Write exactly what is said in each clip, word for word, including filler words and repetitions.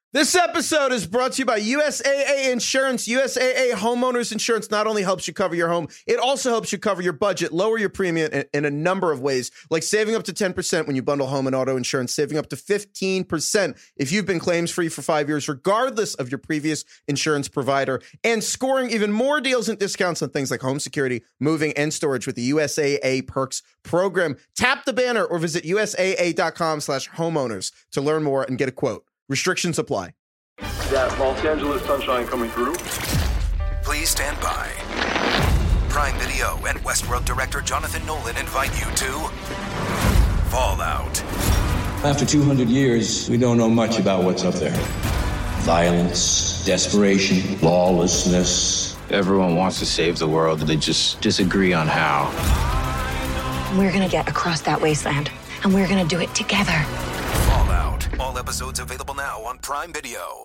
This episode is brought to you by U S A A Insurance. U S A A Homeowners Insurance not only helps you cover your home, it also helps you cover your budget, lower your premium in, in a number of ways, like saving up to ten percent when you bundle home and auto insurance, saving up to fifteen percent if you've been claims-free for five years, regardless of your previous insurance provider, and scoring even more deals and discounts on things like home security, moving, and storage with the U S A A Perks program. Tap the banner or visit usaa.com slash homeowners to learn more and get a quote. Restrictions apply. That Los Angeles sunshine coming through. Please stand by. Prime Video and Westworld director Jonathan Nolan invite you to Fallout. After two hundred years, we don't know much about what's up there. Violence, desperation, lawlessness. Everyone wants to save the world, they just disagree on how. We're gonna get across that wasteland, and we're gonna do it together. Fallout. All episodes available now on Prime Video.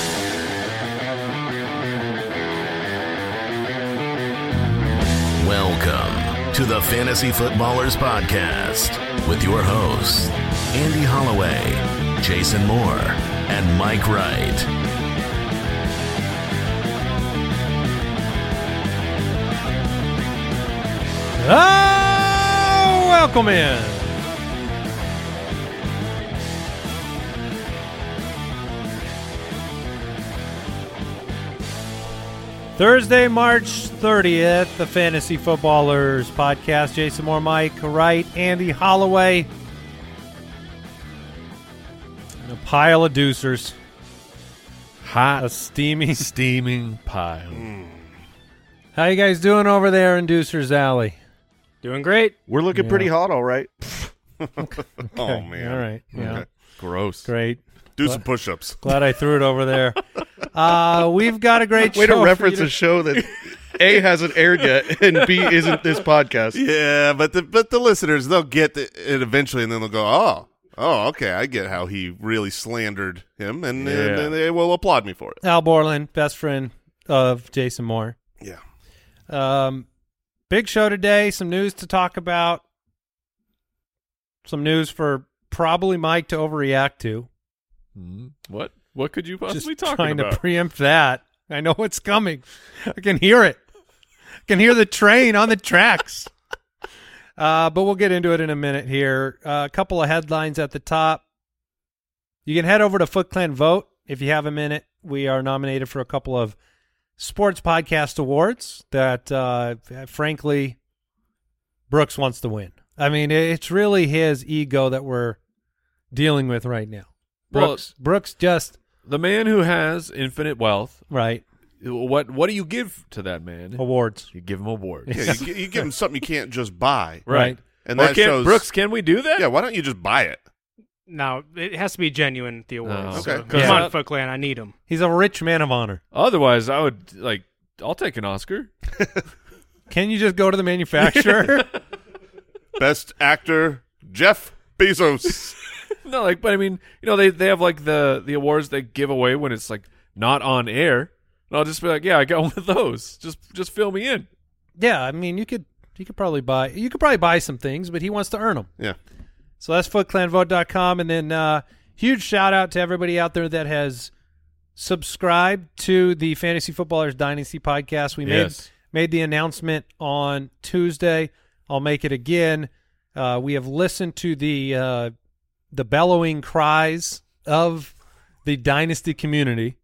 Welcome to the Fantasy Footballers Podcast with your hosts, Andy Holloway, Jason Moore, and Mike Wright. Oh, welcome in. Thursday, March thirtieth, the Fantasy Footballers Podcast. Jason Moore, Mike Wright, Andy Holloway. And a pile of deucers. Hot, a steamy, steaming pile. Mm. How you guys doing over there in Deucer's Alley? Doing great. We're looking yeah. pretty hot, all right. Okay. Oh, man. All right. Yeah. Okay. Gross. Great. Do glad, some push-ups. Glad I threw it over there. Uh, we've got a great Way show. Way to reference to... a show that A, hasn't aired yet, and B, isn't this podcast. Yeah, but the but the listeners, they'll get it eventually, and then they'll go, oh, oh, okay, I get how he really slandered him, and, yeah. and, and they will applaud me for it. Al Borland, best friend of Jason Moore. Yeah. Um, big show today. Some news to talk about. Some news for probably Mike to overreact to. Mm-hmm. What? What could you possibly Just talk trying about? to preempt that. I know what's coming. I can hear it. I can hear the train on the tracks. Uh, but we'll get into it in a minute here. Uh, a couple of headlines at the top. You can head over to Foot Clan Vote if you have a minute. We are nominated for a couple of sports podcast awards that, uh, frankly, Brooks wants to win. I mean, it's really his ego that we're dealing with right now. Brooks, well, Brooks just the man who has infinite wealth, right? What what do you give to that man? Awards. You give him awards. Yeah, you, you give him something you can't just buy, right? And or that can, shows Brooks. Can we do that? Yeah. Why don't you just buy it? No, it has to be genuine. The awards. Oh, okay. So, come yeah. on, Foot Clan. I need them. He's a rich man of honor. Otherwise, I would like. I'll take an Oscar. Can you just go to the manufacturer? Best actor, Jeff Bezos. No, like, but I mean, you know, they, they have like the, the awards they give away when it's like not on air. And I'll just be like, yeah, I got one of those. Just just fill me in. Yeah, I mean, you could you could probably buy you could probably buy some things, but he wants to earn them. Yeah. So that's foot clan vote dot com, and then uh, huge shout out to everybody out there that has subscribed to the Fantasy Footballers Dynasty podcast. We yes. made made the announcement on Tuesday. I'll make it again. Uh, we have listened to the uh, the bellowing cries of the Dynasty community.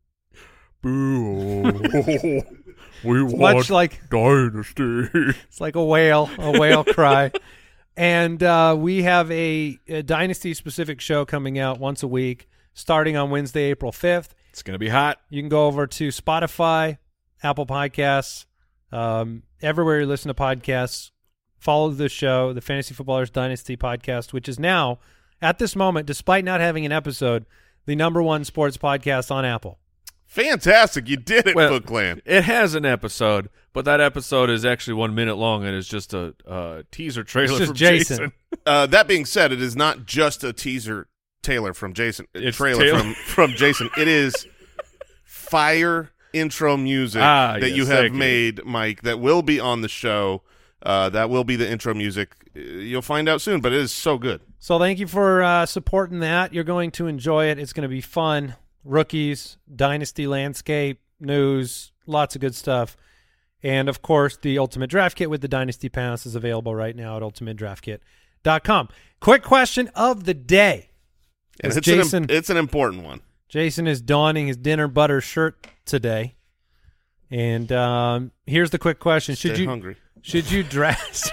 Boo! We it's want much like Dynasty. It's like a whale, a whale cry. And uh, we have a, a Dynasty-specific show coming out once a week, starting on Wednesday, April fifth. It's going to be hot. You can go over to Spotify, Apple Podcasts, um, everywhere you listen to podcasts. Follow the show, the Fantasy Footballers Dynasty podcast, which is now, at this moment, despite not having an episode, the number one sports podcast on Apple. Fantastic. You did it, well, Foot Clan. It has an episode, but that episode is actually one minute long and it's just a uh, teaser trailer it's just from Jason. Jason. Uh, that being said, it is not just a teaser trailer from Jason. It's trailer Taylor. from, from Jason. It is fire intro music ah, that yes, you have you. made, Mike, that will be on the show. Uh, that will be the intro music. You'll find out soon, but it is so good. So thank you for uh, supporting that. You're going to enjoy it. It's going to be fun. rookies, dynasty landscape, news, lots of good stuff. And, of course, the Ultimate Draft Kit with the Dynasty Pass is available right now at ultimate draft kit dot com. Quick question of the day. And it's, Jason, an, it's an important one. Jason is donning his dinner butter shirt today. And um, here's the quick question. Should Stay you hungry. Should you draft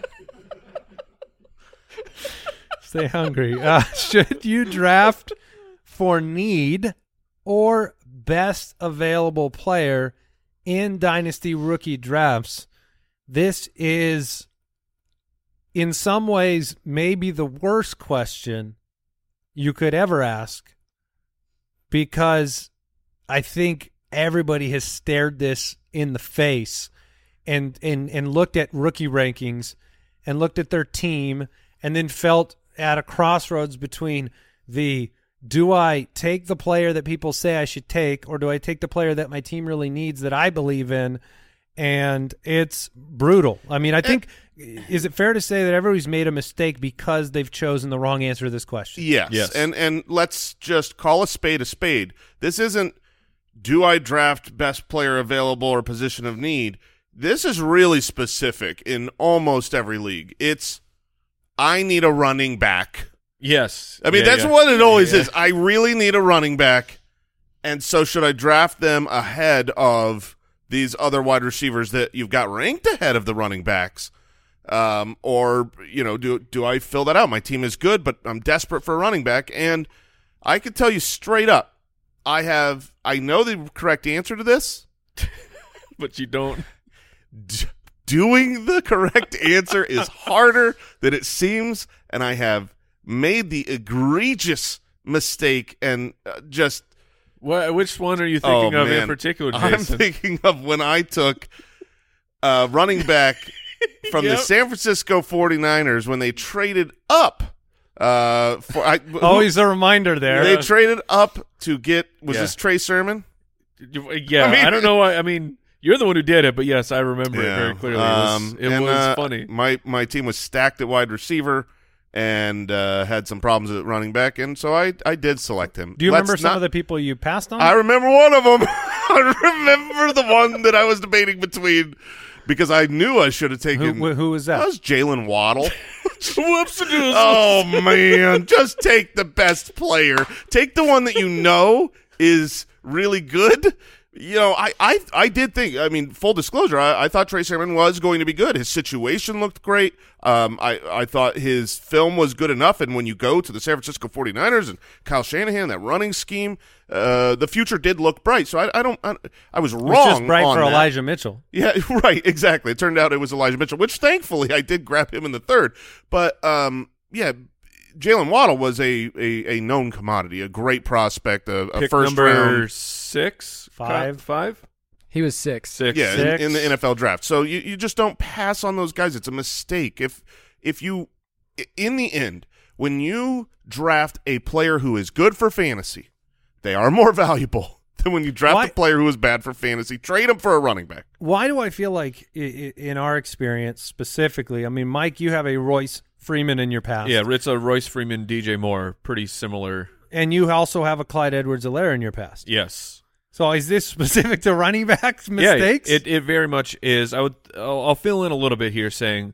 Stay hungry. Uh, should you draft for need or best available player in Dynasty rookie drafts? This is, in some ways, maybe the worst question you could ever ask, because I think everybody has stared this in the face and, and, and looked at rookie rankings and looked at their team and then felt at a crossroads between the, do I take the player that people say I should take, or do I take the player that my team really needs that I believe in? And it's brutal. I mean, I think, is it fair to say that everybody's made a mistake because they've chosen the wrong answer to this question? Yes. yes. And and let's just call a spade a spade. This isn't, do I draft best player available or position of need? This is really specific in almost every league. It's, I need a running back. Yes. I mean, yeah, that's yeah. what it always yeah. is. I really need a running back, and so should I draft them ahead of these other wide receivers that you've got ranked ahead of the running backs? Um, or, you know, do do I fill that out? My team is good, but I'm desperate for a running back, and I can tell you straight up, I have I know the correct answer to this, but you don't. D- doing the correct answer is harder than it seems, and I have made the egregious mistake and uh, just what, which one are you thinking oh, of man. in particular, Jason? I'm thinking of when I took uh, running back from yep. the San Francisco forty-niners when they traded up. Uh, for I, Always a reminder there. They traded up to get, was yeah. this Trey Sermon? Yeah, I, mean, I don't know why. I mean, you're the one who did it, but yes, I remember yeah. it very clearly. Um, it was, it and, was uh, funny. My, my team was stacked at wide receiver and uh, had some problems at running back, and so I, I did select him. Do you Let's remember some not, of the people you passed on? I remember one of them. I remember the one that I was debating between because I knew I should have taken. Who, who was that? That was Jalen Waddle. Whoops! Oh, man. Just take the best player. Take the one that you know is really good. You know, I, I, I did think, I mean, full disclosure, I, I thought Trey Sermon was going to be good. His situation looked great. Um, I, I thought his film was good enough, and when you go to the San Francisco forty-niners and Kyle Shanahan, that running scheme, uh, the future did look bright. So I, I don't, I, I was wrong. It was just bright on for that. Elijah Mitchell. Yeah, right, exactly. It turned out it was Elijah Mitchell, which thankfully I did grab him in the third. But, um, yeah, Jalen Waddle was a, a, a known commodity, a great prospect, a, a Pick first number round. six? Five. Five? He was six. Six. Yeah, Six. in, in the N F L draft. So you, you just don't pass on those guys. It's a mistake. If if you, in the end, when you draft a player who is good for fantasy, they are more valuable than when you draft Why? a player who is bad for fantasy. Trade him for a running back. Why do I feel like, i- i- in our experience specifically, I mean, Mike, you have a Royce Freeman in your past. Yeah, it's a Royce Freeman, D J Moore, pretty similar. And you also have a Clyde Edwards-Helaire in your past. Yes. So is this specific to running backs mistakes? Yeah, it, it very much is. I would. I'll, I'll fill in a little bit here, saying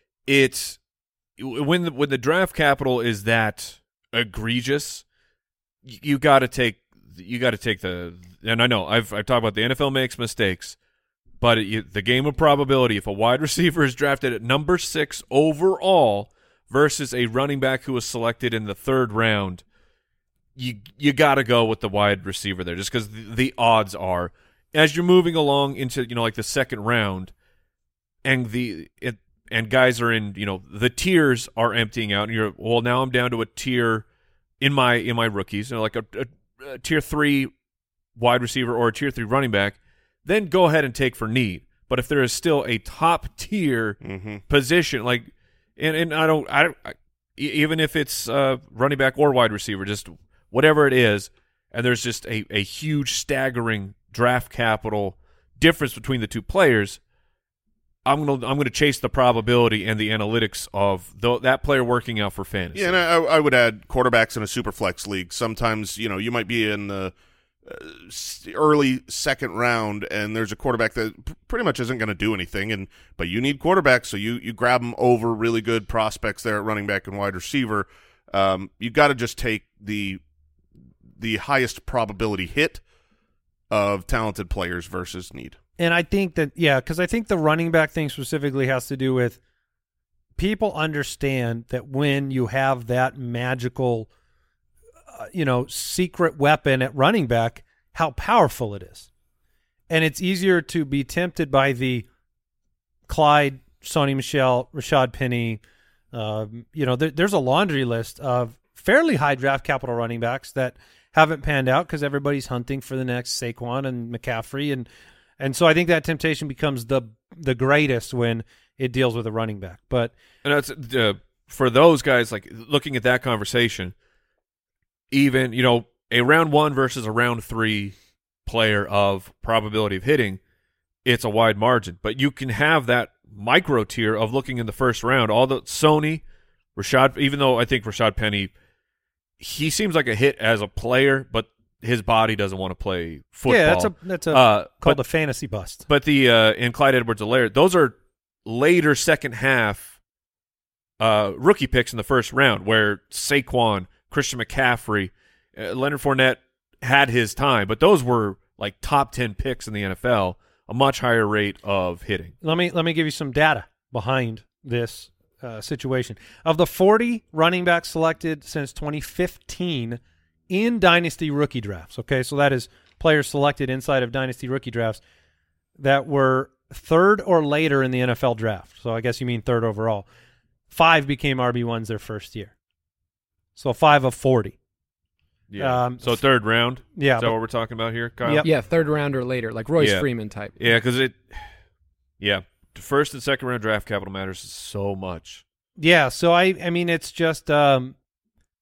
it's when the, when the draft capital is that egregious, you, you got to take you got to take the. And I know I've I've talked about the N F L makes mistakes, but it, the game of probability. If a wide receiver is drafted at number six overall versus a running back who was selected in the third round, you you got to go with the wide receiver there, just because the, the odds are, as you're moving along into, you know, like the second round, and the it, and guys are in, you know, the tiers are emptying out, and you're, well, now I'm down to a tier in my in my rookies, you know, like a, a, a tier three wide receiver or a tier three running back. Then go ahead and take for need. But if there is still a top tier mm-hmm. position, like, and and I don't I don't I, even if it's uh, running back or wide receiver, just whatever it is, and there's just a, a huge staggering draft capital difference between the two players, I'm gonna I'm gonna chase the probability and the analytics of th- that player working out for fantasy. Yeah, and I, I would add quarterbacks in a super flex league. Sometimes, you know, you might be in the uh, early second round, and there's a quarterback that p- pretty much isn't going to do anything, and but you need quarterbacks, so you you grab them over really good prospects there at running back and wide receiver. Um, you got to just take the the highest probability hit of talented players versus need. And I think that, yeah, because I think the running back thing specifically has to do with people understand that when you have that magical, uh, you know, secret weapon at running back, how powerful it is. And it's easier to be tempted by the Clyde, Sony Michel, Rashad Penny. Uh, you know, there, there's a laundry list of fairly high draft capital running backs that haven't panned out because everybody's hunting for the next Saquon and McCaffrey, and and so I think that temptation becomes the the greatest when it deals with a running back. But and that's uh, for those guys, like looking at that conversation, even you know a round one versus a round three player of probability of hitting, it's a wide margin. But you can have that micro tier of looking in the first round. All the Sony, Rashad, even though I think Rashad Penny, he seems like a hit as a player, but his body doesn't want to play football. Yeah, that's a that's a uh, called but, a fantasy bust. But the uh, and Clyde Edwards-Helaire, those are later second half uh, rookie picks in the first round, where Saquon, Christian McCaffrey, uh, Leonard Fournette had his time, but those were like top ten picks in the N F L, a much higher rate of hitting. Let me let me give you some data behind this uh, situation. Of the forty running backs selected since twenty fifteen in Dynasty rookie drafts, okay, so that is players selected inside of Dynasty rookie drafts that were third or later in the N F L draft. So I guess you mean third overall. Five became R B ones their first year. So five of forty. Yeah. Um, so third round? Yeah. Is that but, what we're talking about here, Kyle? Yep. Yeah, third round or later, like Royce yeah. Freeman type. Yeah, because it – yeah, first and second round draft capital matters so much. Yeah, so I I mean it's just um, –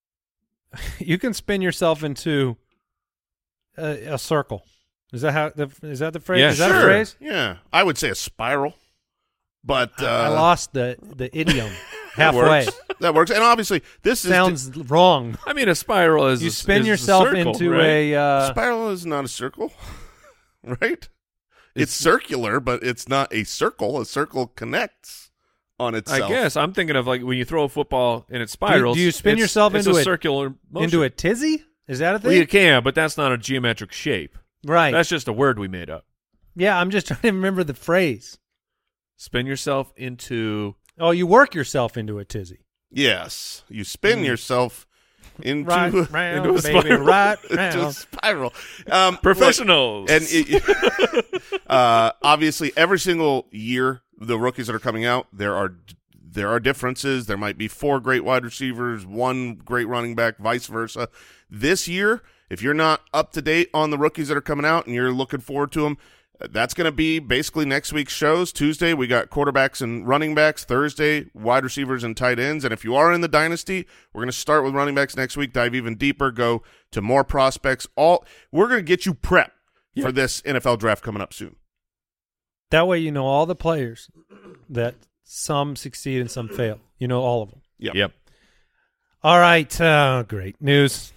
you can spin yourself into a, a circle. Is that how the is that the phrase? Yeah, is that sure. a phrase? Yeah, I would say a spiral, but uh, I lost the the idiom that halfway. Works. That works, and obviously this Sounds is wrong. I mean, a spiral is you a, spin is yourself a circle, into right? a uh, spiral is not a circle, right? It's, it's circular, but it's not a circle. A circle connects on itself. I guess I'm thinking of like when you throw a football and it spirals. Do, do you spin it's, yourself it's into a a circular motion. into a tizzy? Is that a thing? Well, you can, but that's not a geometric shape. Right. That's just a word we made up. Yeah, I'm just trying to remember the phrase. Spin yourself into. Oh, you work yourself into a tizzy. Yes, you spin Mm. yourself into Right a, round, into a baby, spiral. right into a round. spiral. Um, Professionals. look, and it, uh, obviously, every single year, the rookies that are coming out, there are there are differences. There might be four great wide receivers, one great running back, vice versa. This year, if you're not up to date on the rookies that are coming out and you're looking forward to them, that's going to be basically next week's shows. Tuesday, we got quarterbacks and running backs. Thursday, wide receivers and tight ends. And if you are in the dynasty, we're going to start with running backs next week, dive even deeper, go to more prospects. All We're going to get you prepped Yeah. for this N F L draft coming up soon. That way you know all the players that some succeed and some fail. You know all of them. Yep. Yep. All right. Uh, great news.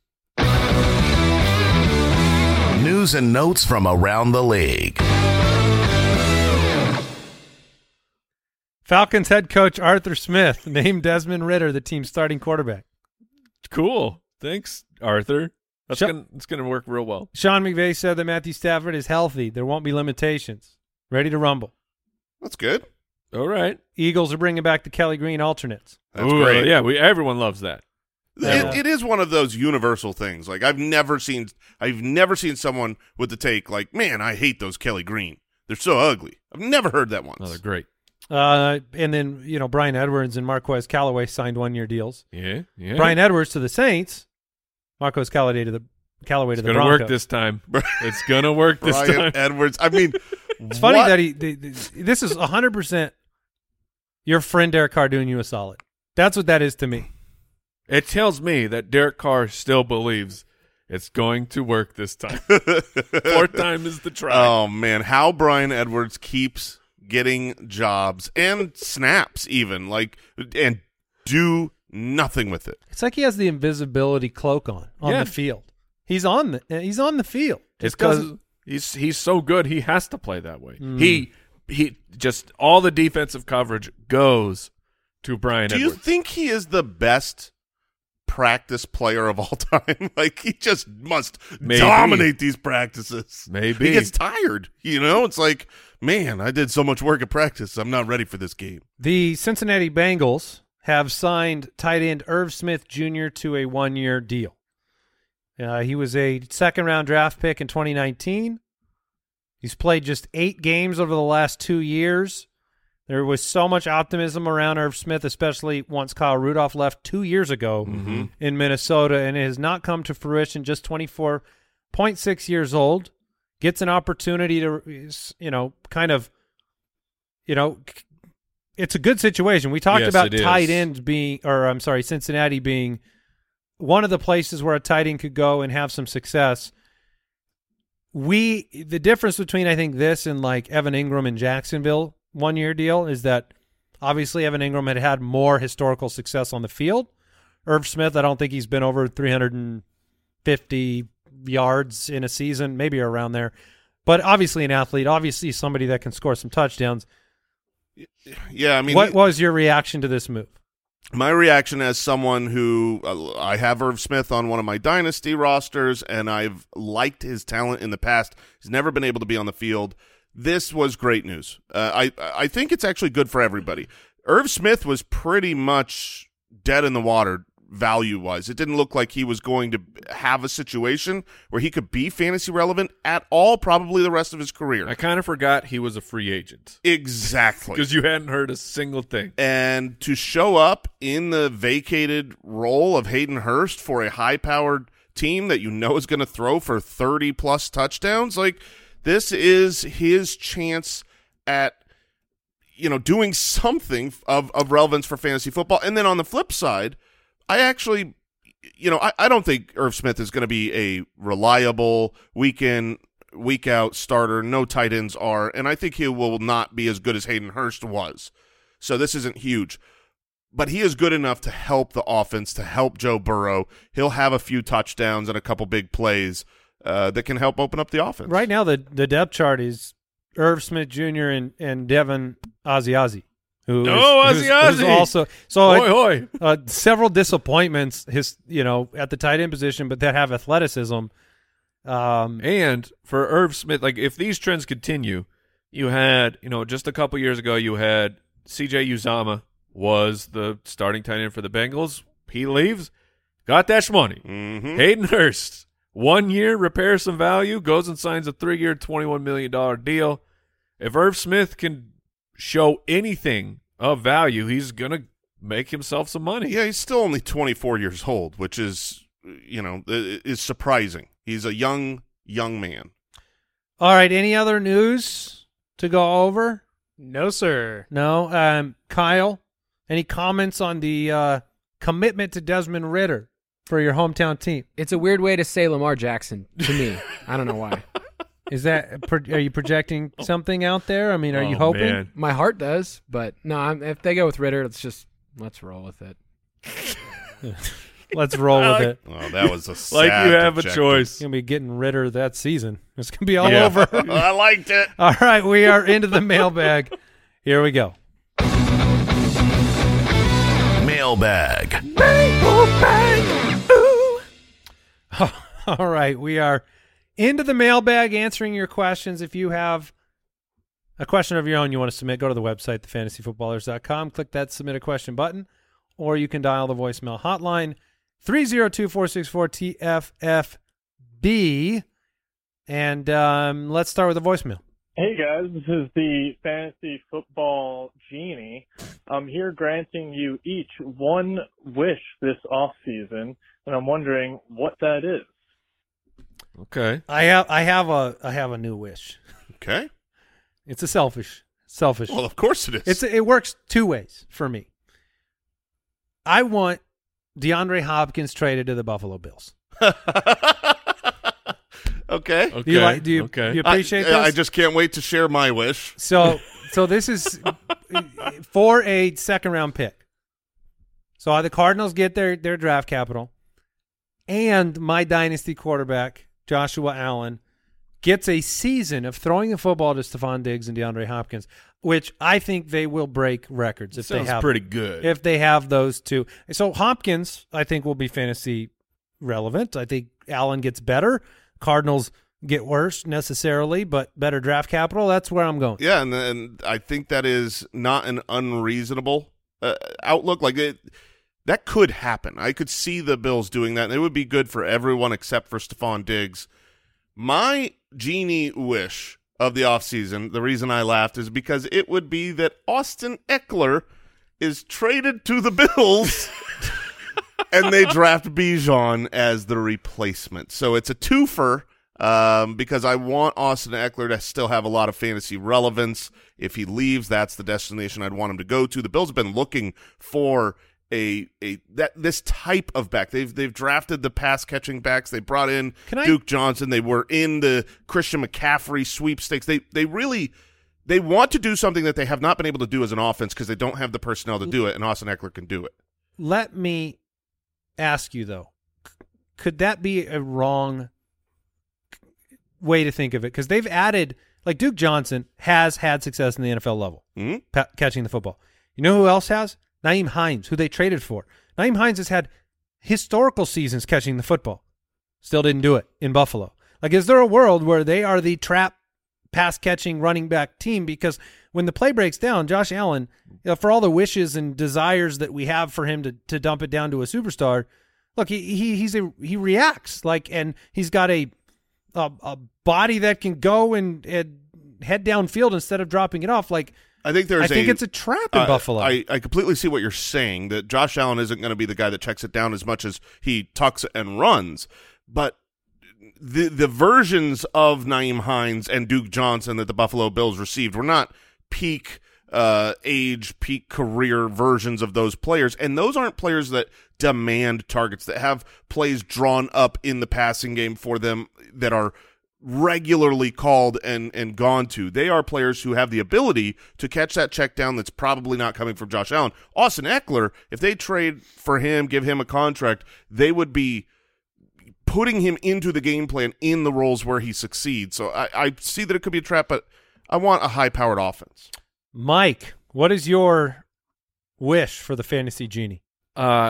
News and notes from around the league. Falcons head coach Arthur Smith named Desmond Ridder the team's starting quarterback. Cool. Thanks, Arthur. That's Sha- gonna it's gonna work real well. Sean McVay said that Matthew Stafford is healthy. There won't be limitations. Ready to rumble. That's good. All right. Eagles are bringing back the Kelly Green alternates. That's Ooh, great. Yeah, we everyone loves that. Yeah. It, it is one of those universal things. Like I've never seen, I've never seen someone with the take like, "Man, I hate those Kelly Green. They're so ugly." I've never heard that once. Oh, they're great. Uh, and then, you know, Brian Edwards and Marquez Callaway signed one-year deals. Yeah, yeah. Brian Edwards to the Saints. Marquez Callaway to the Callaway it's to the gonna Broncos. work this time. It's gonna work this Brian time. Edwards. I mean, It's funny what? that he. They, they, this is one hundred percent your friend Derek Carr doing you a solid. That's what that is to me. It tells me that Derek Carr still believes it's going to work this time. Fourth time is the try. Oh man, how Brian Edwards keeps getting jobs and snaps even, like, and do nothing with it. It's like he has the invisibility cloak on on Yeah. the field. He's on the he's on the field. It's Just because doesn't- he's he's so good. He has to play that way. Mm. He he just all the defensive coverage goes to Brian Do you Edwards. think he is the best practice player of all time? Like, he just must Maybe. dominate these practices. Maybe. He gets tired, you know? It's like, man, I did so much work at practice. I'm not ready for this game. The Cincinnati Bengals have signed tight end Irv Smith Junior to a one-year deal. Uh, he was a second-round draft pick in twenty nineteen. He's played just eight games over the last two years. There was so much optimism around Irv Smith, especially once Kyle Rudolph left two years ago Mm-hmm. in Minnesota, and it has not come to fruition. Just twenty-four point six years old, gets an opportunity to, you know, kind of, you know, it's a good situation. We talked Yes, about it tight is. ends being, or I'm sorry, Cincinnati being one of the places where a tight end could go and have some success. We, the difference between, I think, this and like Evan Ingram in Jacksonville one-year deal is that obviously Evan Ingram had had more historical success on the field. Irv Smith, I don't think he's been over three hundred fifty yards in a season, maybe around there. But obviously an athlete, obviously somebody that can score some touchdowns. Yeah, I mean, what was your reaction to this move? my reaction as someone who uh, I have Irv Smith on one of my dynasty rosters, and I've liked his talent in the past. He's never been able to be on the field. This was great news. Uh, I I think it's actually good for everybody. Irv Smith was pretty much dead in the water value-wise. It didn't look like he was going to have a situation where he could be fantasy relevant at all, probably the rest of his career. I kind of forgot he was a free agent. Exactly. Because you hadn't heard a single thing. And to show up in the vacated role of Hayden Hurst for a high-powered team that you know is going to throw for thirty-plus touchdowns, like, this is his chance at, you know, doing something of, of relevance for fantasy football. And then on the flip side, I actually, you know, I, I don't think Irv Smith is going to be a reliable week in, week out starter. No tight ends are, and I think he will not be as good as Hayden Hurst was. So this isn't huge. But he is good enough to help the offense, to help Joe Burrow. He'll have a few touchdowns and a couple big plays uh, that can help open up the offense. Right now, the, the depth chart is Irv Smith Junior and, and Devin Asiasi. Who Oh, is, who's- Asiasi! who's also so Hoi, hoi. Uh, several disappointments his you know at the tight end position, but that have athleticism. Um, And for Irv Smith, like, if these trends continue, you had, you know, just a couple years ago, you had C J Uzama was the starting tight end for the Bengals. He leaves, got that shmoney. Mm-hmm. Hayden Hurst, one year, repairs some value, goes and signs a three-year, twenty-one million dollars deal. If Irv Smith can show anything of value, he's going to make himself some money. Yeah, he's still only twenty-four years old, which is, you know, is surprising. He's a young, young man. all right, any other news to go over? No, sir. No. Um, Kyle, any comments on the uh, commitment to Desmond Ridder for your hometown team? It's a weird way to say Lamar Jackson to me. I don't know why. Is that pro- are you projecting something out there? I mean, are you Oh, hoping? man. My heart does, but no. I'm, if they go with Ritter, let's just let's roll with it. Let's roll with it. Oh, that was a sad Like you have a objective. choice. Gonna be getting Ritter that season. It's gonna be all Yeah. over. I liked it. All right, we are into the mailbag. Here we go. Mailbag. All right, we are into the mailbag, answering your questions. If you have a question of your own you want to submit, go to the website, the fantasy footballers dot com. Click that submit a question button, or you can dial the voicemail hotline, three oh two, four six four, T F F B. And um, let's start with the voicemail. Hey guys, this is the Fantasy Football Genie. I'm here granting you each one wish this off season, and I'm wondering what that is. Okay. I have I have a I have a new wish. Okay. It's a selfish selfish. Well, of course it is. It's it works two ways for me. I want DeAndre Hopkins traded to the Buffalo Bills. Okay. Okay. Do you like? Do you, okay. do you appreciate I, this? I just can't wait to share my wish. So so this is for a second round pick. So the Cardinals get their, their draft capital, and my dynasty quarterback, Joshua Allen, gets a season of throwing the football to Stephon Diggs and DeAndre Hopkins, which I think they will break records if Sounds they have pretty good. If they have those two. So Hopkins, I think, will be fantasy relevant. I think Allen gets better. Cardinals get worse necessarily, but better draft capital. That's where I'm going. Yeah, and, and I think that is not an unreasonable uh, outlook. Like it, that could happen. I could see the Bills doing that, and it would be good for everyone except for Stephon Diggs. My genie wish of the offseason, the reason I laughed is because it would be that Austin Eckler is traded to the Bills and they draft Bijan as the replacement. So it's a twofer um, because I want Austin Eckler to still have a lot of fantasy relevance. If he leaves, that's the destination I'd want him to go to. The Bills have been looking for a a that this type of back. They've they've drafted the pass catching backs. They brought in Can I- Duke Johnson. They were in the Christian McCaffrey sweepstakes. They they really they want to do something that they have not been able to do as an offense because they don't have the personnel to do it, and Austin Eckler can do it. Let me ask you, though, c- could that be a wrong way to think of it? Because they've added, like Duke Johnson has had success in the N F L level, mm-hmm. pa- catching the football. You know who else has? Nyheim Hines, who they traded for. Nyheim Hines has had historical seasons catching the football. Still didn't do it in Buffalo. Like, is there a world where they are the trap pass-catching running back team? Because when the play breaks down, Josh Allen, you know, for all the wishes and desires that we have for him to, to dump it down to a superstar, look, he he he's a he reacts like, and he's got a a, a body that can go and, and head downfield instead of dropping it off. Like, I think there's I think a, it's a trap in uh, Buffalo. I, I completely see what you're saying, that Josh Allen isn't going to be the guy that checks it down as much as he tucks and runs. But the the versions of Nyheim Hines and Duke Johnson that the Buffalo Bills received were not peak uh, age, peak career versions of those players. And those aren't players that demand targets, that have plays drawn up in the passing game for them that are regularly called and and gone to. They are players who have the ability to catch that check down that's probably not coming from Josh Allen. Austin Eckler, if they trade for him, give him a contract, they would be putting him into the game plan in the roles where he succeeds. So I, I see that it could be a trap, but I want a high-powered offense. Mike, what is your wish for the fantasy genie? Uh,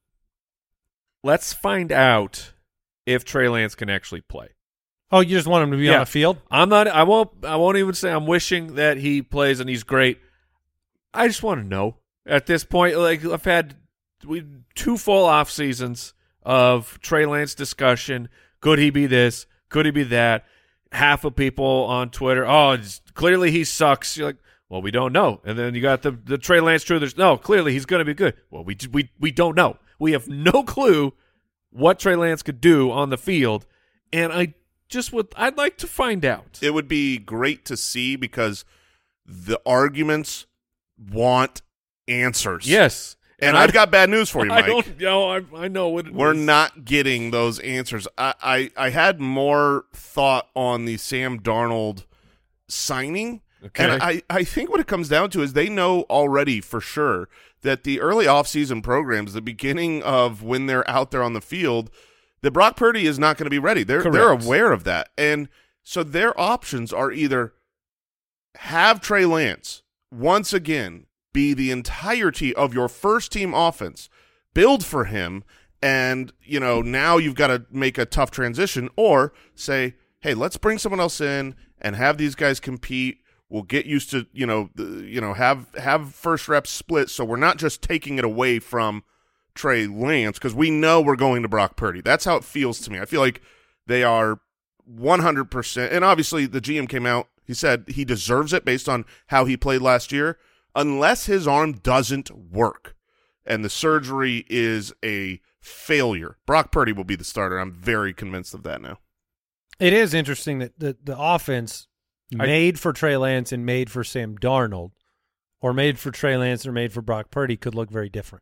let's find out if Trey Lance can actually play. Oh, you just want him to be Yeah. on the field? I'm not. I won't. I won't even say I'm wishing that he plays and he's great. I just want to know at this point. Like, I've had we two full off seasons of Trey Lance discussion. Could he be this? Could he be that? Half of people on Twitter, oh, it's, clearly he sucks. You're like, well, we don't know. And then you got the the Trey Lance truthers. No, clearly he's going to be good. Well, we we we don't know. We have no clue what Trey Lance could do on the field, and I. Just what I'd like to find out. It would be great to see because the arguments want answers. Yes. And, and I've I, got bad news for you, Mike. I don't know. I, I know what it We're is. not getting those answers. I, I, I had more thought on the Sam Darnold signing. Okay. And I, I think what it comes down to is they know already for sure that the early offseason programs, the beginning of when they're out there on the field, that Brock Purdy is not going to be ready. They're Correct. they're aware of that. And so their options are either have Trey Lance once again be the entirety of your first team offense, build for him, and you know now you've got to make a tough transition, or say, hey, let's bring someone else in and have these guys compete. We'll get used to, you know, the, you know, have have first reps split, so we're not just taking it away from Trey Lance, because we know we're going to Brock Purdy. That's how it feels to me. I feel like they are one hundred percent, and obviously the G M came out, he said he deserves it based on how he played last year, unless his arm doesn't work and the surgery is a failure. Brock Purdy will be the starter. I'm very convinced of that now. It is interesting that the, the offense I, made for Trey Lance and made for Sam Darnold, or made for Trey Lance or made for Brock Purdy, could look very different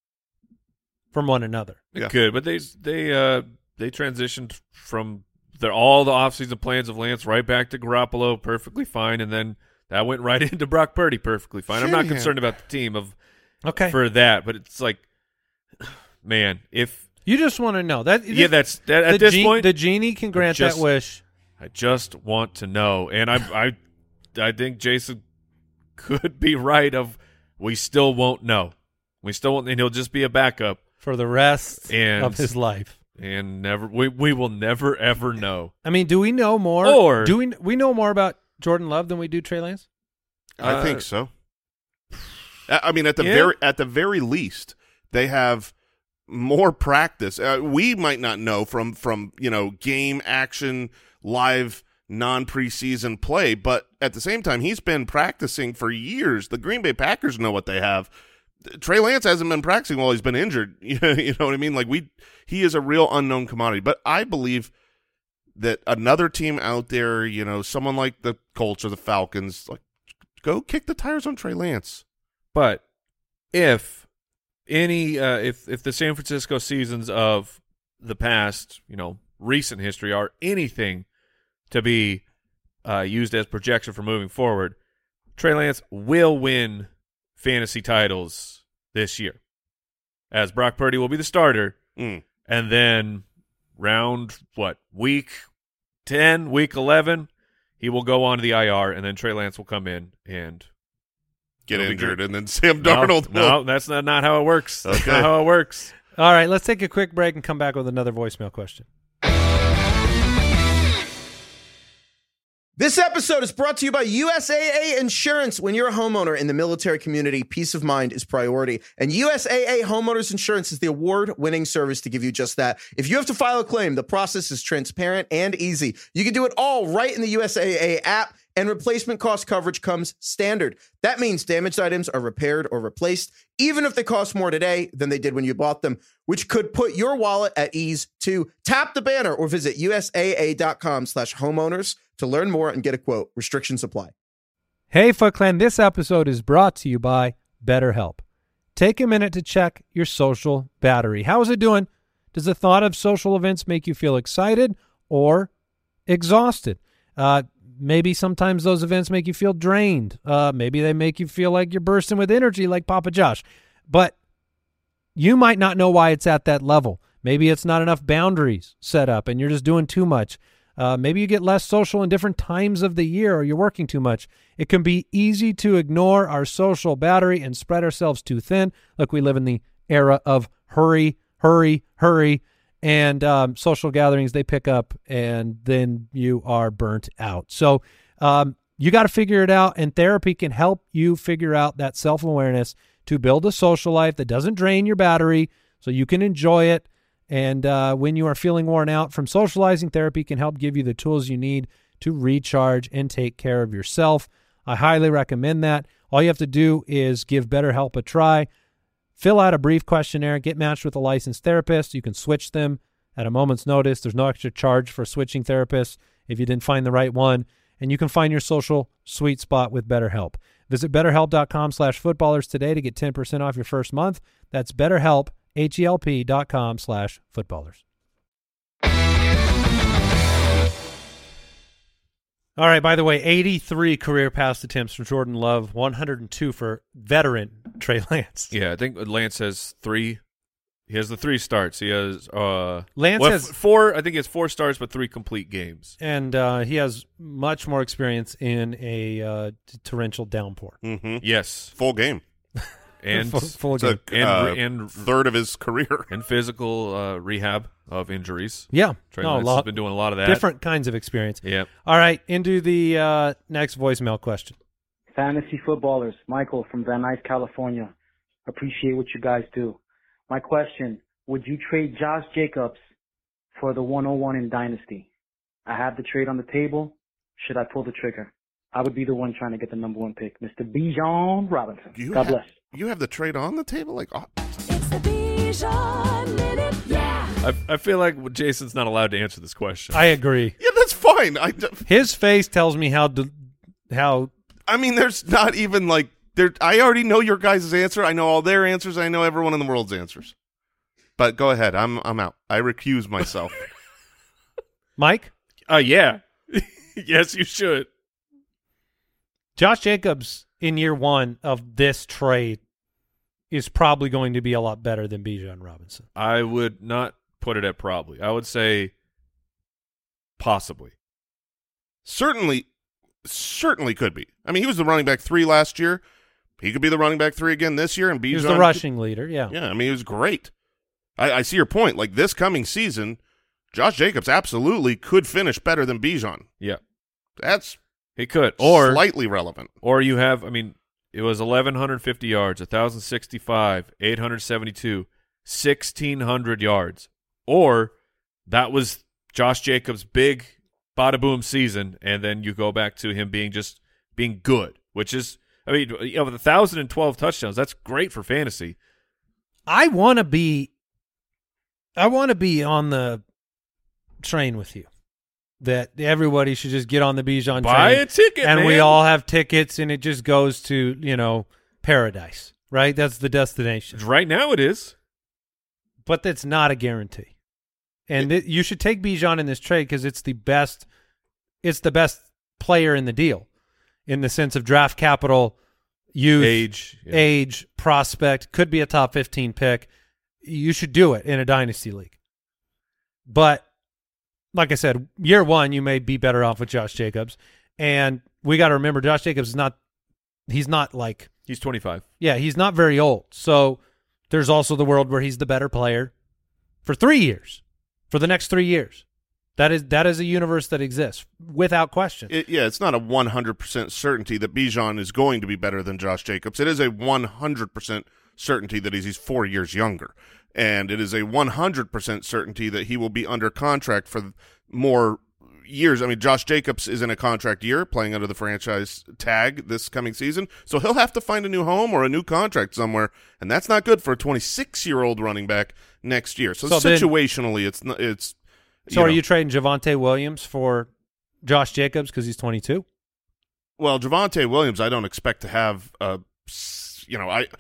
from one another. It yeah. could, but they they uh they transitioned from their all the offseason plans of Lance right back to Garoppolo, perfectly fine, and then That went right into Brock Purdy perfectly fine. I'm not Shanahan. concerned about the team of Okay. for that, but it's like, man, if You just want to know that. yeah, that's that, at the this ge- point the genie can grant just- that wish. I just want to know, and I I I think Jason could be right. Of we still won't know. We still won't, and he'll just be a backup for the rest and, of his life. And never, we we will never ever know. I mean, do we know more? Or do we we know more about Jordan Love than we do Trey Lance? I Uh, think so. I I mean, at the yeah. very at the very least, they have more practice. Uh, we might not know from from you know game action, live non preseason play, but at the same time, he's been practicing for years. The Green Bay Packers know what they have. Trey Lance hasn't been practicing while he's been injured. You know what I mean? Like we, he is a real unknown commodity. But I believe that another team out there, you know, someone like the Colts or the Falcons, like go kick the tires on Trey Lance. But if any, uh, if if the San Francisco seasons of the past, you know, recent history are anything to be uh, used as projection for moving forward, Trey Lance will win fantasy titles this year, as Brock Purdy will be the starter, mm. and then round what week ten, week eleven, he will go on to the I R, and then Trey Lance will come in and get It'll be injured, good. and then Sam No, Darnold. No, will- that's not, not how it works. That's Okay. not how it works. All right, let's take a quick break and come back with another voicemail question. This episode is brought to you by U S A A Insurance. When you're a homeowner in the military community, peace of mind is priority. And U S A A Homeowners Insurance is the award-winning service to give you just that. If you have to file a claim, the process is transparent and easy. You can do it all right in the U S A A app, and replacement cost coverage comes standard. That means damaged items are repaired or replaced, even if they cost more today than they did when you bought them, which could put your wallet at ease too. Tap the banner or visit usaa.com slash homeowners to learn more and get a quote. Restrictions apply. Hey, Foot Clan, this episode is brought to you by BetterHelp. Take a minute to check your social battery. How is it doing? Does the thought of social events make you feel excited or exhausted? Uh, maybe sometimes those events make you feel drained. Uh, maybe they make you feel like you're bursting with energy like Papa Josh. But you might not know why it's at that level. Maybe it's not enough boundaries set up and you're just doing too much. Uh, maybe you get less social in different times of the year or you're working too much. It can be easy to ignore our social battery and spread ourselves too thin. Look, we live in the era of hurry, hurry, hurry, and um, social gatherings, they pick up, and then you are burnt out. So um, you got to figure it out, and therapy can help you figure out that self-awareness to build a social life that doesn't drain your battery so you can enjoy it. And uh, when you are feeling worn out from socializing, therapy can help give you the tools you need to recharge and take care of yourself. I highly recommend that. All you have to do is give BetterHelp a try. Fill out a brief questionnaire, get matched with a licensed therapist. You can switch them at a moment's notice. There's no extra charge for switching therapists if you didn't find the right one. And you can find your social sweet spot with BetterHelp. Visit betterhelp.com slash footballers today to get ten percent off your first month. That's BetterHelp, H-E-L-P dot com slash footballers. All right, by the way, eighty-three career pass attempts from Jordan Love, one hundred two for veteran Trey Lance. Yeah, I think Lance has three. He has the three starts. He has uh, Lance well, has f- four. I think he has four starts, but three complete games. And uh, he has much more experience in a uh, t- torrential downpour. Mm-hmm. Yes, full game. And Full- full It's a, game. and, uh, and third of his career. and physical uh, rehab of injuries. Yeah, Trey no, a Lance lot- has been doing a lot of that. different kinds of experience. Yeah. All right, into the uh, next voicemail question. Fantasy footballers, Michael from Van Nuys, California. Appreciate what you guys do. My question, would you trade Josh Jacobs for the one oh one in Dynasty? I have the trade on the table. Should I pull the trigger? I would be the one trying to get the number one pick, Mister Bijan Robinson. You God have, bless. You have the trade on the table? Like, oh. It's the Bijan Minute, yeah. I, I feel like Jason's not allowed to answer this question. I agree. Yeah, that's fine. I, His face tells me how de- how. I mean, there's not even like there. I already know your guys' answer. I know all their answers. I know everyone in the world's answers. But go ahead. I'm I'm out. I recuse myself. Mike? Uh, yeah. Yes, you should. Josh Jacobs in year one of this trade is probably going to be a lot better than Bijan Robinson. I would not put it at probably. I would say possibly. Certainly, certainly could be. I mean, he was the running back three last year. He could be the running back three again this year. And Bijan, He was the rushing leader, yeah. Yeah, I mean, he was great. I, I see your point. Like, this coming season, Josh Jacobs absolutely could finish better than Bijan. Yeah. That's he could. Or slightly relevant. Or you have, I mean, it was eleven fifty yards, one thousand sixty-five, eight seventy-two, sixteen hundred yards. Or that was Josh Jacobs' big bada-boom season, and then you go back to him being just being good, which is, I mean, you know, with one thousand twelve touchdowns, that's great for fantasy. I want to be I want to be on the train with you. That everybody should just get on the Bijan train. Buy a ticket, and man. we all have tickets, and it just goes to, you know, paradise, right? That's the destination. Right now it is. But that's not a guarantee. And it, you should take Bijan in this trade because it's the best it's the best player in the deal in the sense of draft capital, youth, age, yeah. age, prospect, could be a top fifteen pick. You should do it in a dynasty league. But like I said, year one, you may be better off with Josh Jacobs. And we got to remember, Josh Jacobs is not, he's not like. He's twenty-five. Yeah, he's not very old. So there's also the world where he's the better player for three years, for the next three years. That is that is a universe that exists without question. It, yeah, it's not a one hundred percent certainty that Bijan is going to be better than Josh Jacobs. It is a one hundred percent certainty that he's, he's four years younger. And it is a one hundred percent certainty that he will be under contract for more years. I mean, Josh Jacobs is in a contract year playing under the franchise tag this coming season, so he'll have to find a new home or a new contract somewhere, and that's not good for a twenty-six-year-old running back next year. So, So then- situationally, it's not, it's. So you are know, you trading Javonte Williams for Josh Jacobs because he's twenty-two? Well, Javonte Williams, I don't expect to have a, you know, I,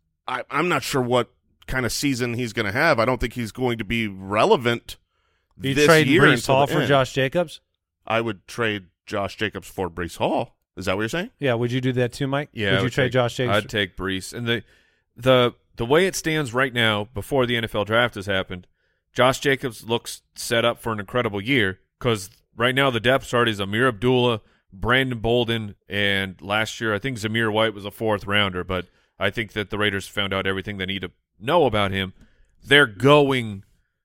I I'm not sure what kind of season he's going to have. I don't think he's going to be relevant You this trading year. Brees until Hall the for end. Josh Jacobs? I would trade Josh Jacobs for Brees Hall. Is that what you're saying? Yeah, would you do that too, Mike? Yeah, Would I you trade take, Josh Jacobs? I'd take Brees. And the the the way it stands right now, before the N F L draft has happened, Josh Jacobs looks set up for an incredible year because right now the depth chart is Amir Abdullah, Brandon Bolden, and last year I think Zamir White was a fourth rounder, but I think that the Raiders found out everything they need to know about him. They're going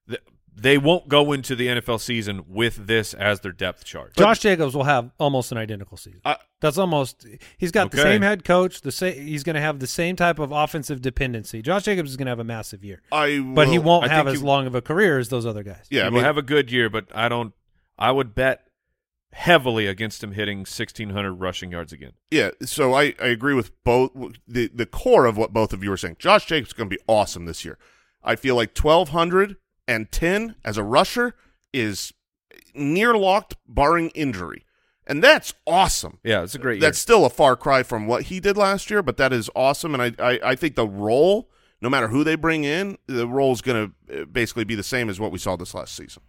– they won't go into the N F L season with this as their depth chart. Josh Jacobs will have almost an identical season. I, That's almost – he's got the Okay. same head coach. The sa- He's going to have the same type of offensive dependency. Josh Jacobs is going to have a massive year. I But he will- won't I have think as he- long of a career as those other guys. Yeah, he I will mean, have a good year, but I don't – I would bet heavily against him hitting sixteen hundred rushing yards again. yeah. So I, I agree with both the the core of what both of you are saying. Josh Jacobs is going to be awesome this year. I feel like twelve hundred and ten as a rusher is near locked, barring injury, and that's awesome. Yeah, it's a great year. That's still a far cry from what he did last year, but that is awesome. And I, I, I think the role, no matter who they bring in, the role is going to basically be the same as what we saw this last season.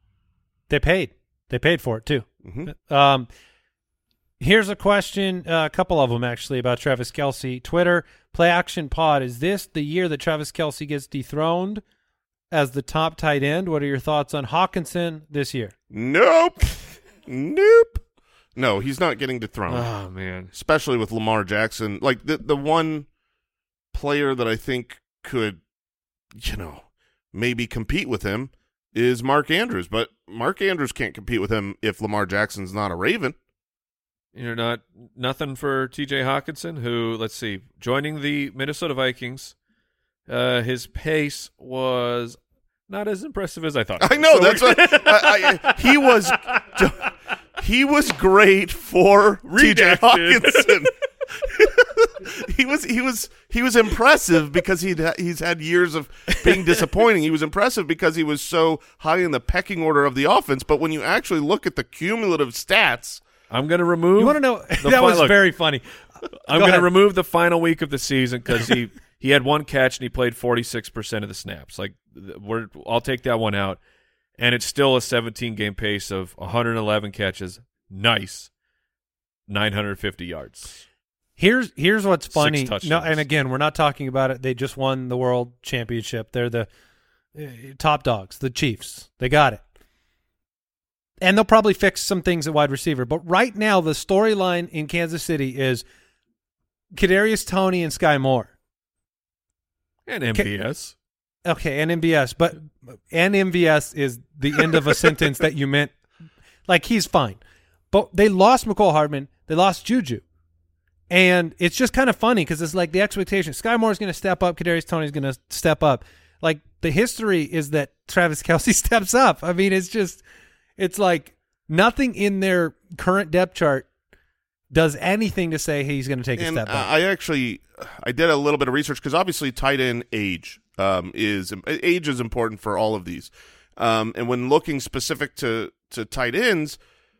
They paid. They paid for it too. Mhm. Um, here's a question, uh, a couple of them actually, about Travis Kelce. Twitter, Play Action Pod. Is this the year that Travis Kelce gets dethroned as the top tight end? What are your thoughts on Hawkinson this year? Nope. Nope. No, he's not getting dethroned. Oh, man. Especially with Lamar Jackson. Like, the, the one player that I think could, you know, maybe compete with him is Mark Andrews. But Mark Andrews can't compete with him if Lamar Jackson's not a Raven. You're not nothing for T J Hawkinson, who, let's see, joining the Minnesota Vikings, uh, his pace was not as impressive as I thought. I know, So that's we're- what I, I, he was. He was great for T J Redacted. Hawkinson. he was he was he was impressive because he'd ha- he's had years of being disappointing. He was impressive because he was so high in the pecking order of the offense. But when you actually look at the cumulative stats, I'm going to remove. You want to know? the That fi- was look, very funny. I'm Go going to ahead. remove the final week of the season because he he had one catch and he played forty-six percent of the snaps. Like, th- we're I'll take that one out, and it's still a seventeen game pace of one hundred eleven catches. Nice. nine hundred fifty yards. Here's here's what's funny. Six touchdowns. No, and again, we're not talking about it. They just won the world championship. They're the uh, top dogs, the Chiefs. They got it. And they'll probably fix some things at wide receiver. But right now, the storyline in Kansas City is Kadarius Toney and Sky Moore. And M V S. Okay, and M V S. But and M V S is the end of a sentence that you meant. Like, he's fine. But they lost McCole Hardman. They lost Juju. And it's just kind of funny because it's like the expectation. Sky Moore is going to step up. Kadarius Toney is going to step up. Like, the history is that Travis Kelce steps up. I mean, it's just, it's like nothing in their current depth chart does anything to say, hey, he's going to take and a step up. I actually, I did a little bit of research because obviously tight end age um, is age is important for all of these. Um, and when looking specific to, to tight ends,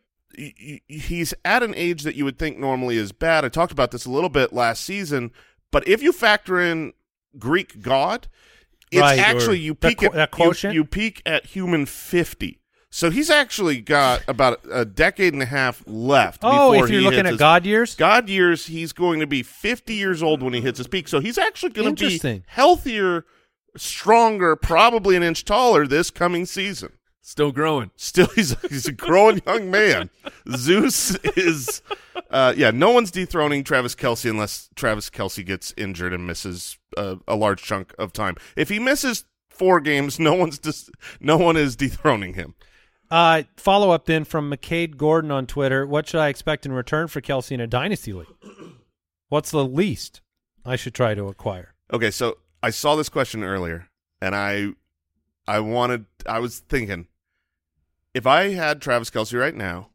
he's at an age that you would think normally is bad. I talked about this a little bit last season, but if you factor in Greek God, it's Right, actually or you that peak qu- at that you, quotient? you peak at human fifty. So he's actually got about a decade and a half left. Oh, before if you're he looking hits at his, God years? God years, he's going to be fifty years old when he hits his peak. So he's actually going to be Interesting. healthier, stronger, probably an inch taller this coming season. Still growing. Still, he's he's a growing young man. Zeus is, uh, yeah, no one's dethroning Travis Kelce unless Travis Kelce gets injured and misses a, a large chunk of time. If he misses four games, no one's dis- no one is dethroning him. Uh, follow up then from McCade Gordon on Twitter. What should I expect in return for Kelce in a dynasty league? What's the least I should try to acquire? Okay, so I saw this question earlier, and I, I wanted, I was thinking, if I had Travis Kelce right now,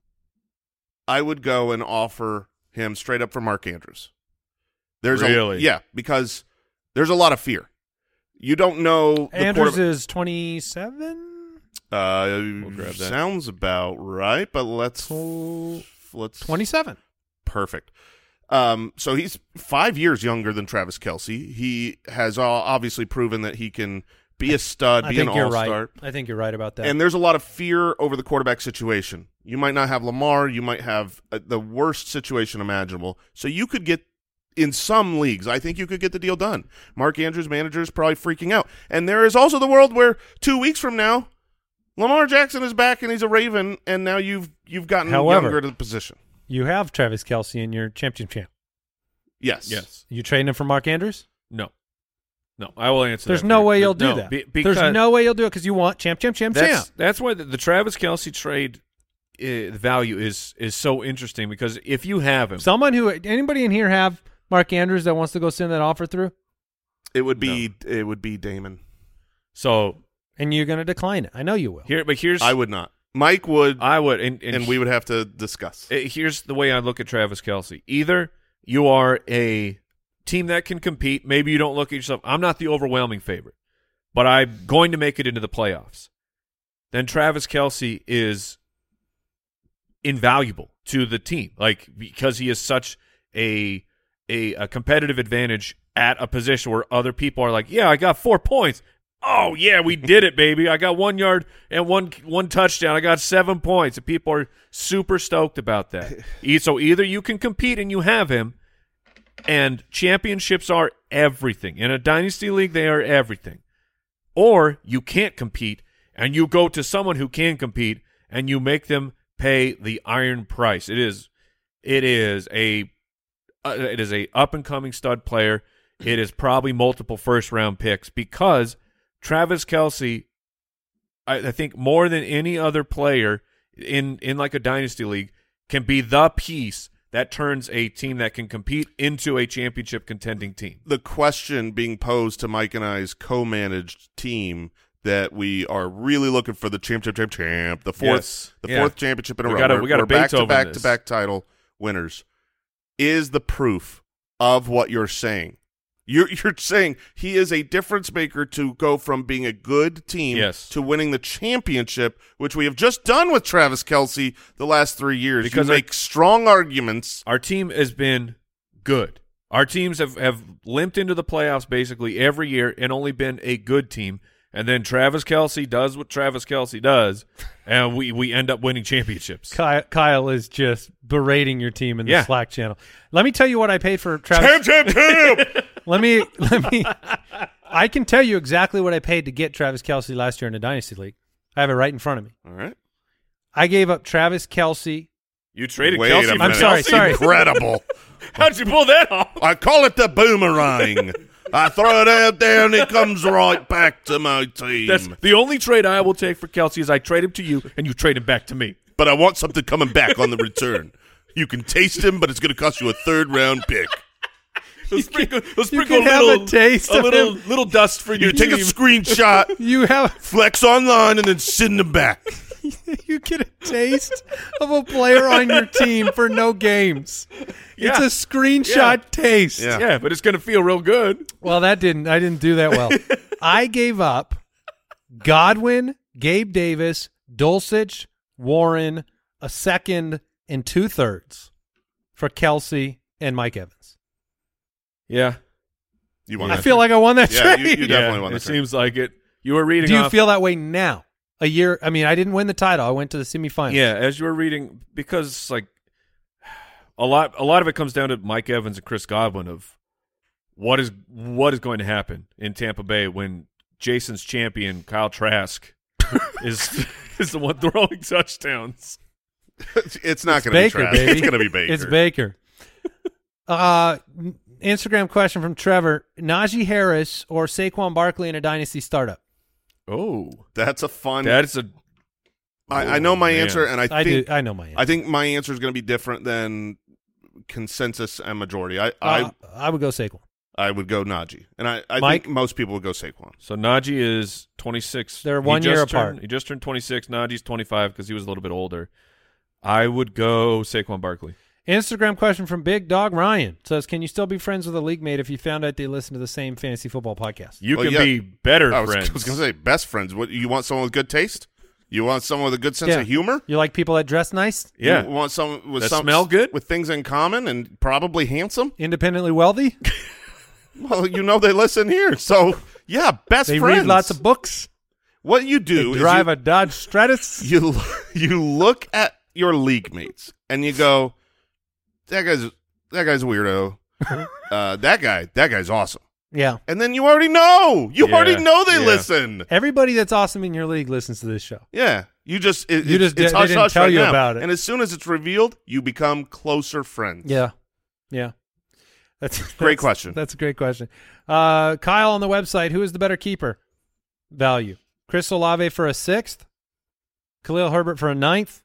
I would go and offer him straight up for Mark Andrews. There's Really? a, yeah, because there's a lot of fear. You don't know. The Andrews quarterback- is twenty-seven? Uh, grab that. sounds about right, but let's let's twenty-seven. Perfect. Um, so he's five years younger than Travis Kelce. He has uh, obviously proven that he can be a stud, I be think an you're all-star. right. I think you're right about that. And there's a lot of fear over the quarterback situation. You might not have Lamar. You might have uh, the worst situation imaginable. So you could get, in some leagues, I think you could get the deal done. Mark Andrews' manager is probably freaking out. And there is also the world where two weeks from now, Lamar Jackson is back and he's a Raven, and now you've you've gotten However, younger to the position. You have Travis Kelce in your championship champ. Yes. Yes. You trading him for Mark Andrews? No. No, I will answer There's that. no for way you. you'll do No, that. be- because There's no way you'll do it because you want champ, champ, champ, that's, champ. That's why the, the Travis Kelce trade uh, value is is so interesting, because if you have him. Someone who, anybody in here have Mark Andrews that wants to go send that offer through? It would be no. it would be Damon. So, and you're going to decline it. I know you will. Here, but here's I would not. Mike would. I would, and, and, and we would have to discuss. Here's the way I look at Travis Kelce. Either you are a team that can compete. Maybe you don't look at yourself. I'm not the overwhelming favorite, but I'm going to make it into the playoffs. Then Travis Kelce is invaluable to the team, like, because he is such a a, a competitive advantage at a position where other people are like, yeah, I got four points. Oh, yeah, we did it, baby. I got one yard and one one touchdown. I got seven points. And people are super stoked about that. So either you can compete and you have him, and championships are everything. In a dynasty league, they are everything. Or you can't compete, and you go to someone who can compete, and you make them pay the iron price. It is, it is a, uh, it is a up and coming stud player. It is probably multiple first round picks, because Travis Kelce, I, I think more than any other player in in like a dynasty league, can be the piece that turns a team that can compete into a championship contending team. The question being posed to Mike and I's co-managed team that we are really looking for the champ, champ, champ, champ, the fourth, Yes. the Yeah. fourth championship in a We row. gotta- We're- we gotta we're back to Beethoven back this. to back title winners. Is the proof of what you're saying? You're you're saying he is a difference maker to go from being a good team Yes. to winning the championship, which we have just done with Travis Kelce the last three years. Because you our- make strong arguments. Our team has been good. Our teams have, have limped into the playoffs basically every year and only been a good team. and then Travis Kelce does what Travis Kelce does, and we, we end up winning championships. Kyle, Kyle is just berating your team in the Yeah. Slack channel. Let me tell you what I paid for Travis. Champ, champ, champ! let me let me. I can tell you exactly what I paid to get Travis Kelce last year in a dynasty league. I have it right in front of me. All right. I gave up Travis Kelce. You traded Wait Kelce a for minute. I'm sorry, Kelce? sorry. Incredible. How'd you pull that off? I call it the boomerang. I throw it out there and it comes right back to my team. That's the only trade I will take for Kelce is I trade him to you and you trade him back to me. But I want something coming back on the return. You can taste him, but it's going to cost you a third round pick. Let's sprinkle, let's you sprinkle can a have little, a taste a of little, him. little dust for your You take a team. screenshot, You have flex online, and then send them back. you get a taste of a player on your team for no games. Yeah. It's a screenshot Yeah. taste. Yeah. Yeah, but it's going to feel real good. Well, that didn't. I didn't do that well. I gave up Godwin, Gabe Davis, Dulcich, Warren, a second, and two thirds for Kelce and Mike Evans. Yeah. You won I that feel trade. like I won that Yeah, trade. you, you definitely yeah, won it that trade. seems like it. You were reading Do you off, feel that way now? A year. I mean, I didn't win the title. I went to the semifinals. Yeah, as you were reading, because like a lot, a lot of it comes down to Mike Evans and Chris Godwin of what is what is going to happen in Tampa Bay when Jason's champion Kyle Trask is is the one throwing touchdowns. It's not It's going to be Baker, Trask. baby. It's going to be Baker. It's Baker. Uh, Instagram question from Trevor: Najee Harris or Saquon Barkley in a dynasty startup? Oh, That's a fun. that's a. I, I know my man. answer, and I I think do. I know my answer. I think my answer is going to be different than consensus and majority. I Uh, I, I would go Saquon. I would go Najee, and I, I Mike? think most people would go Saquon. So Najee is twenty-six. They're He one year just apart. turned- he just turned twenty-six. Najee's twenty-five because he was a little bit older. I would go Saquon Barkley. Instagram question from Big Dog Ryan says: Can you still be friends with a league mate if you found out they listen to the same fantasy football podcast? You Well, can yeah. be better I was, friends. I was going to say best friends. What you want? Someone with good taste? You want someone with a good sense Yeah. of humor? You like people that dress nice, yeah. You want someone with That some smell good? with things in common, and probably handsome? independently wealthy? Well, you know they listen here, so yeah, best They friends. read lots of books. What you do They is drive you, a Dodge Stratus. you you look at your league mates and you go, that guy's that guy's a weirdo. uh, that guy, that guy's awesome. Yeah. And then you already know. You Yeah, already know they yeah. listen. Everybody that's awesome in your league listens to this show. Yeah. You just it, You it's, just it's did- they hush didn't hush tell right you now. about it. And as soon as it's revealed, you become closer friends. Yeah. Yeah. That's Great that's- question. That's a great question. Uh, Kyle on the website, who is the better keeper? Value. Chris Olave for a sixth? Khalil Herbert for a ninth?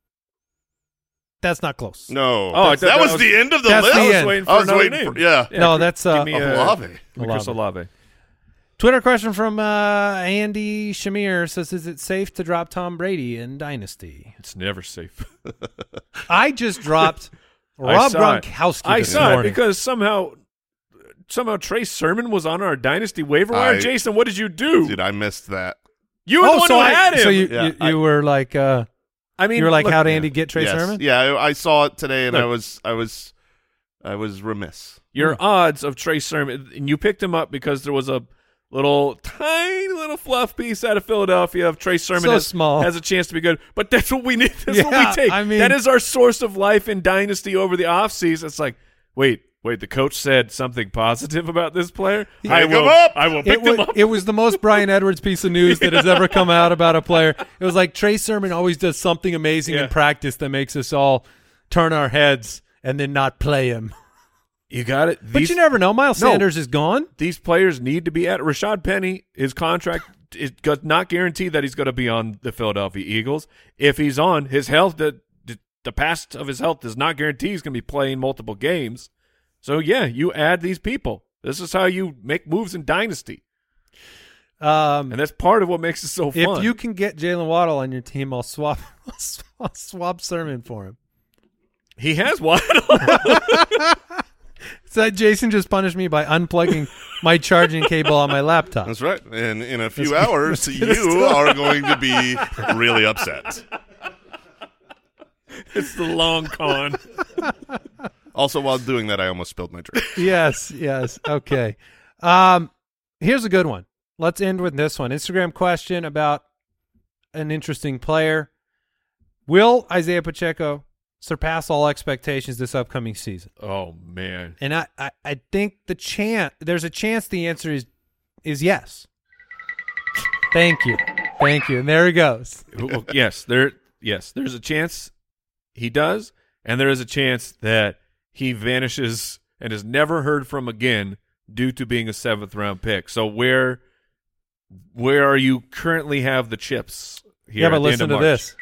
That's not close. No. Oh, I that, thought that was, was- the end of the that's list. the I was end. waiting for I was another waiting name. for- yeah. No, Chris- that's, uh, give me, uh, Olave. give me Chris Olave. Twitter question from uh, Andy Shamir says, is it safe to drop Tom Brady in Dynasty? It's never safe. I just dropped I Rob saw it. Gronkowski I this saw morning. it because somehow, somehow Trey Sermon was on our Dynasty waiver wire. I- Jason, what did you do? Dude, I missed that. You were the oh, one so who I, had him. So you, Yeah, you, I- you were like, uh, I mean, you were like, look, how'd Andy get Trey Yes. Sermon? Yeah, I, I saw it today, and Look. I was, I was, I was remiss. your odds of Trey Sermon, and you picked him up because there was a little tiny little fluff piece out of Philadelphia of Trey Sermon So has, small. has a chance to be good. But that's what we need. That's what Yeah, we take. I mean- that is our source of life in Dynasty over the offseason. It's like, wait, wait, the coach said something positive about this player. I Pick him will, up! I will pick It them was, up. it was the most Brian Edwards piece of news that has ever come out about a player. It was like Trey Sermon always does something amazing Yeah. in practice that makes us all turn our heads and then not play him. You got it. But These- you never know. Miles No. Sanders is gone. These players need to be at Rashad Penny. His contract is does not guarantee that he's going to be on the Philadelphia Eagles. If he's on, his health, the, the the past of his health does not guarantee he's going to be playing multiple games. So yeah, you add these people. This is how you make moves in Dynasty, Um, and that's part of what makes it so fun. if you can get Jalen Waddle on your team, I'll swap, I'll swap Sermon for him. he has Waddle. So that Jason just punished me by unplugging my charging cable on my laptop. That's right. And in a few That's- hours, that's you gonna still- are going to be really upset. It's the long con. Also, while doing that, I almost spilled my drink. Yes, yes. Okay. Um, here's a good one. let's end with this one. Instagram question about an interesting player. Will Isaiah Pacheco surpass all expectations this upcoming season? Oh, man. And I, I, I think the chance, there's a chance the answer is is yes. Thank you. Thank you. And there he goes. Well, yes, there yes, there's a chance he does, and there is a chance that he vanishes and is never heard from again due to being a seventh round pick. So where where are you currently have the chips here? Yeah, but at the end listen of to March? this.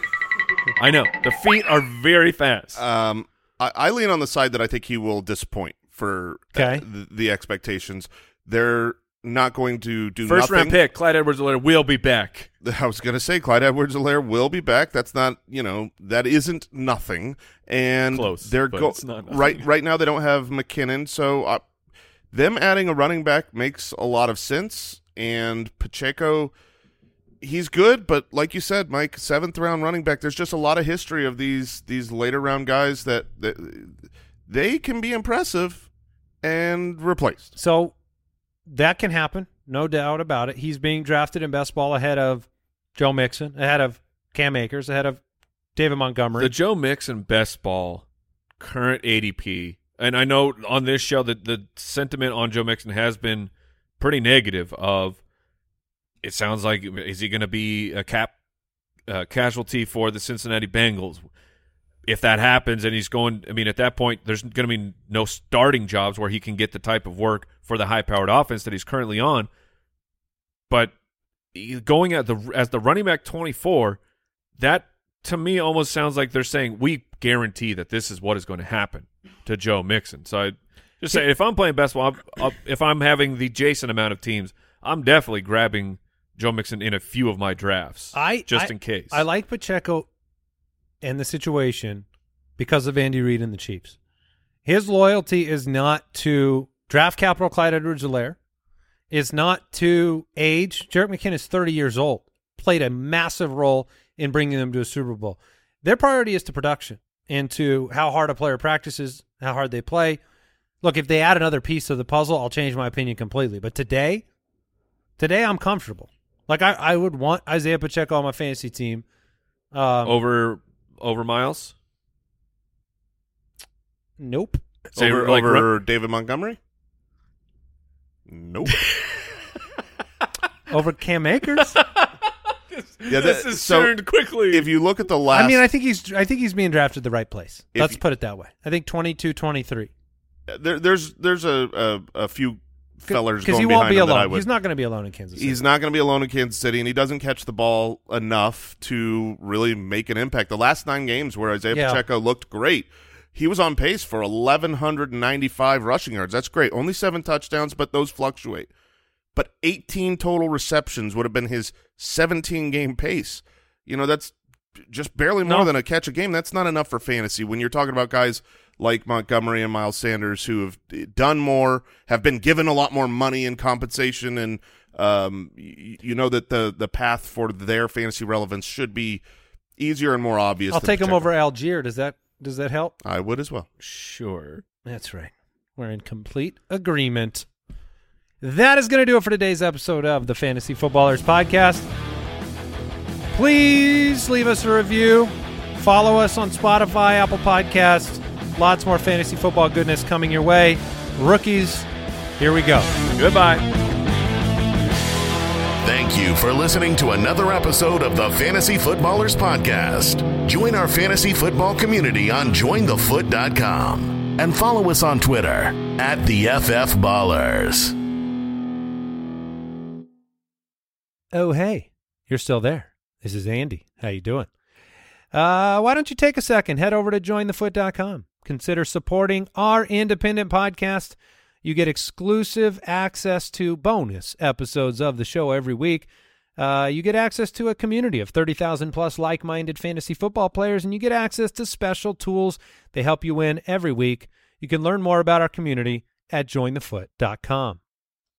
I know. The feet are very fast. Um, I, I lean on the side that I think he will disappoint for okay. uh, the, the expectations. They're not going to do First nothing. round pick, Clyde Edwards-Helaire will be back. I was going to say Clyde Edwards-Helaire will be back. That's not, you know, that isn't nothing. And Close, they're but go- it's not nothing. right right now they don't have McKinnon, so uh, them adding a running back makes a lot of sense. And Pacheco, he's good, but like you said, Mike, seventh round running back. There's just a lot of history of these these later round guys that, that they can be impressive and replaced. So that can happen, no doubt about it. He's being drafted in best ball ahead of Joe Mixon, ahead of Cam Akers, ahead of David Montgomery. The Joe Mixon best ball current A D P, and I know on this show that the sentiment on Joe Mixon has been pretty negative. Of it sounds like, is he going to be a cap uh, casualty for the Cincinnati Bengals? If that happens and he's going, I mean, at that point, there's going to be no starting jobs where he can get the type of work for the high-powered offense that he's currently on. But going at the as the running back twenty-four, that to me almost sounds like they're saying we guarantee that this is what is going to happen to Joe Mixon. So I just say, if I'm playing best ball, I'm, if I'm having the Jason amount of teams, I'm definitely grabbing Joe Mixon in a few of my drafts, I just I, in case. I like Pacheco and the situation because of Andy Reid and the Chiefs. His loyalty is not to draft capital Clyde Edwards-Helaire, is not to age. Jerick McKinnon is thirty years old, played a massive role in bringing them to a Super Bowl. Their priority is to production and to how hard a player practices, how hard they play. Look, if they add another piece of the puzzle, I'll change my opinion completely. But today, today I'm comfortable. Like I, I would want Isaiah Pacheco on my fantasy team. Um, over over Miles? Nope. Say, over like, over run- David Montgomery? Nope. Over Cam Akers? Yeah, this that, is so turned quickly. If you look at the last, I mean, I think he's I think he's being drafted the right place. If Let's you- put it that way. I think twenty-two, twenty-three. there, there's there's a a, a few fellers Because going he won't behind be him that I alone. would. He's not going to be alone in Kansas City. He's not going to be alone in Kansas City, and he doesn't catch the ball enough to really make an impact. The last nine games where Isaiah Yeah. Pacheco looked great, he was on pace for eleven ninety-five rushing yards. That's great. Only seven touchdowns, but those fluctuate. But eighteen total receptions would have been his seventeen-game pace. You know, that's just barely more No. than a catch a game. That's not enough for fantasy when you're talking about guys like Montgomery and Miles Sanders who have done more, have been given a lot more money and compensation, and um, you, you know that the the path for their fantasy relevance should be easier and more obvious. I'll than take him Pacheco. over Algier. Does that does that help? I would as well. Sure. That's right. We're in complete agreement. That is going to do it for today's episode of the Fantasy Footballers Podcast. Please leave us a review. Follow us on Spotify, Apple Podcasts. Lots more fantasy football goodness coming your way. Rookies, here we go. Goodbye. Thank you for listening to another episode of the Fantasy Footballers Podcast. Join our fantasy football community on join the foot dot com and follow us on Twitter at the F F Ballers. Oh, hey, you're still there. This is Andy. How you doing? Uh, why don't you take a second, head over to join the foot dot com. Consider supporting our independent podcast. You get exclusive access to bonus episodes of the show every week. Uh, you get access to a community of thirty thousand plus like-minded fantasy football players, and you get access to special tools. They help you win every week. You can learn more about our community at join the foot dot com.